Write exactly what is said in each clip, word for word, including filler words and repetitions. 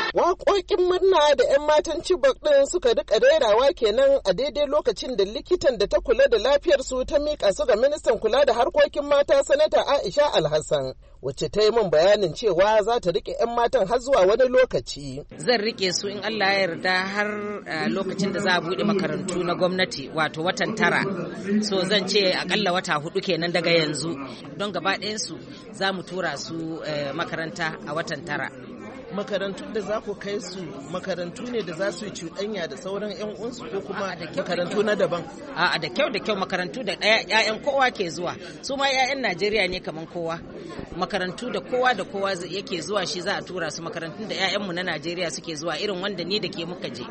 Waƙoƙin murna da 'yan matan Chibok ɗin suka rika rerawa kenan a daidai lokacin da likitan da ta kula da lafiyarsu ta miƙa su ga ministan kula da harkokin mata sanata Aisha Alhassan, wacce ta yi min bayanin cewa za ta riƙe 'yan matan har zuwa wani lokaci. Zan riƙe su in Allah ya yarda har lokacin da za a buɗe makarantu na gwamnati wato watan tara. So zan ce akalla wata hudu kenan daga yanzu don gaba ɗayansu za mu tura su makaranta a watan tara. Makarantu da za ku kai su makarantu ne da za su yi cuɗanya da sauran 'yan uwansu ko kuma makarantu na daban? A'a da kyau da kyau makarantu da ‘ya'yan kowa ke zuwa, su ma ‘ya'yan Najeriya ne kamar kowa. Makarantu da kowa da kowa yake zuwa shi za a tura su, makarantun da ‘ya'yanmu na Najeriya suke zuwa irin wanda ni da ke muka je.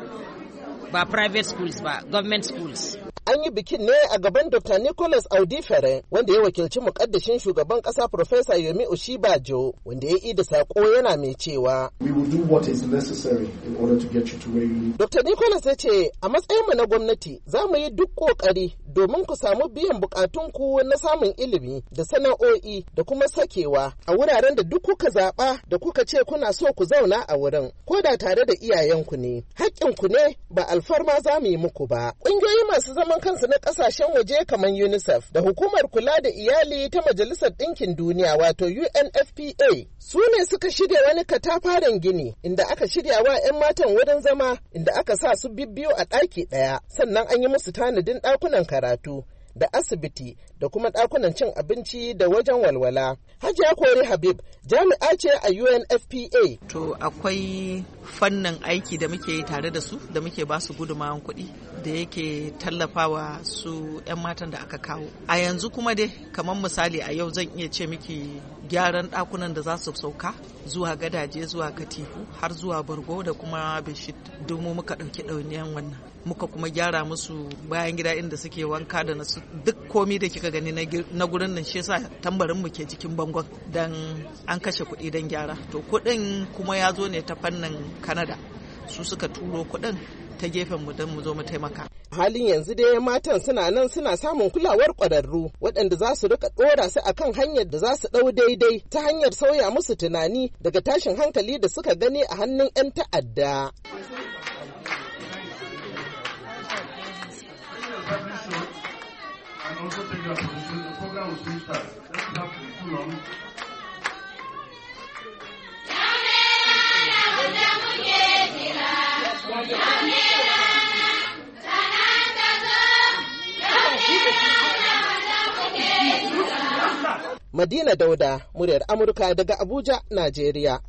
Ba private schools ba, government schools. An yi bikin ne a gaban Doctor Nicholas Audifere wanda ya wakilci mukaddashin shugaban kasa Professor Yomi Oshibajo, wanda ya yi da sako yana mai cewa we will do what is necessary in order to get you to where you need. Doctor Nicholas ya ce a matsayinmu na gwamnati za mu yi duk kokari domin ku samu biyan bukatunku na samun ilimi da sana'o'i da kuma sakewa a wuraren da duk kuka zaɓa da kuka ce kuna so ku zauna a wurin, ko da tare da iyayenku ne. Haƙƙinku ne, ba alfarma za mu yi muku ba. Ƙungiyoyi masu zaman kansu na ƙasashen waje kamar UNICEF da Hukumar Kula da Iyali ta Majalisar Ɗinkin Duniya wato U N F P A su ne suka shirya wani katafaren gini inda aka shirya wa 'yan matan wurin zama, inda aka sa su bibbiyu a ɗaki ɗaya, sannan an yi musu tanadin ɗakunan karatu da asibiti da kuma ɗakunan cin abinci da wajen walwala. Hajiya Kori Habib jami'a ce a U N F P A. To akwai fannin aiki da muke yi tare da su da muke ba su gudunmawan kuɗi da yake tallafawa su 'yan matan da aka kawo. A yanzu kuma dai kamar misali a yau zan iya ce miki gyaran ɗakunan da za su sauka zuwa gadaje zuwa katifu har zuwa bargo da kuma beshit domin muka ɗauki ɗauniyan wannan. Muka kuma gyara musu bayan gida inda suke wanka da nasu duk komi da kika gani na gurin nan shi yasa tambarin mu ke jikin bangon dan an kashe kuɗi dan gyara. To kuɗin kuma ya zo ne ta fannin Canada, su suka turo kuɗin ta gefen mu don mu zo mu taimaka. Halin yanzu dai matan suna nan suna samun kulawar ƙwararru waɗanda za su rika ɗora su akan hanyar da za su ɗau daidai ta hanyar sauya musu tunani daga tashin hankali da suka gani a hannun 'yan ta'adda. Madina Dauda, muryar Amurka daga Abuja, Najeriya.